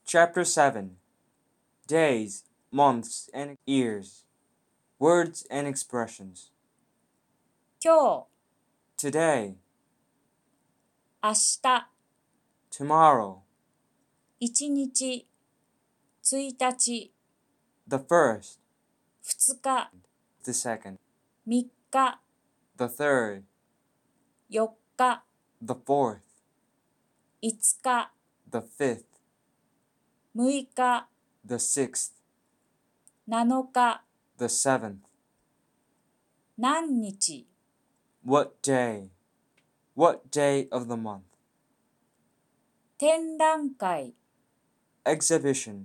Chapter 7 Days, Months, and Years Words and Expressions 今 Today, 日、明日、 tomorrow, 1日、1日、 the first, 2日、 the second, 3日、 the third, 4日、 the fourth, 5日、 the fifth, 6日、 the sixth, 7日、 the seventh. 何日、 What day? What day of the month? 展覧会、 Exhibition,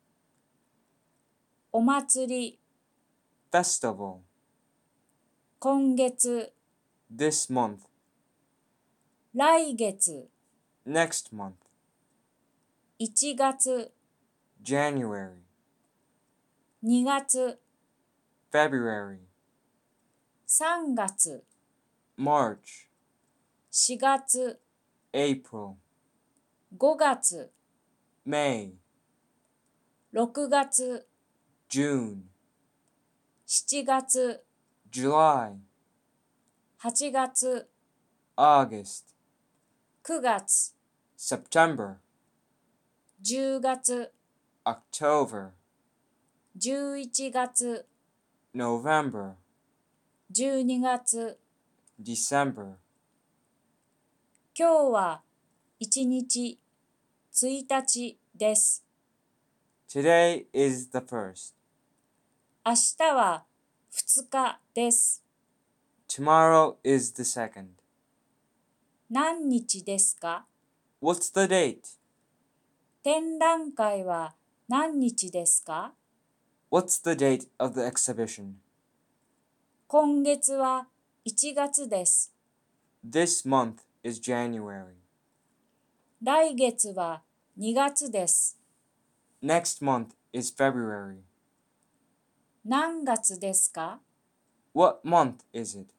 お祭り、 festival, 今月、 this month, 来月、 next month, 1月、 January, 2月、 February, 3月、 March, 4月、 April, 5月、 May, 6月、 June, 7月、 July, 8月、 August, 9月、 September, 10月、 October, 11月、 November, 12月、 December. 今日は1日、1日です。 Today is the first. 明日は2日です。 Tomorrow is the second. 何日ですか？ What's the date? 展覧会は何日ですか？ What's the date of the exhibition? 今月は1月です。 This month is January. 来月は2月です。 Next month is February. 何月ですか？ What month is it?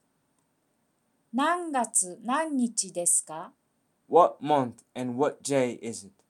何月何日ですか？ What month and what day is it?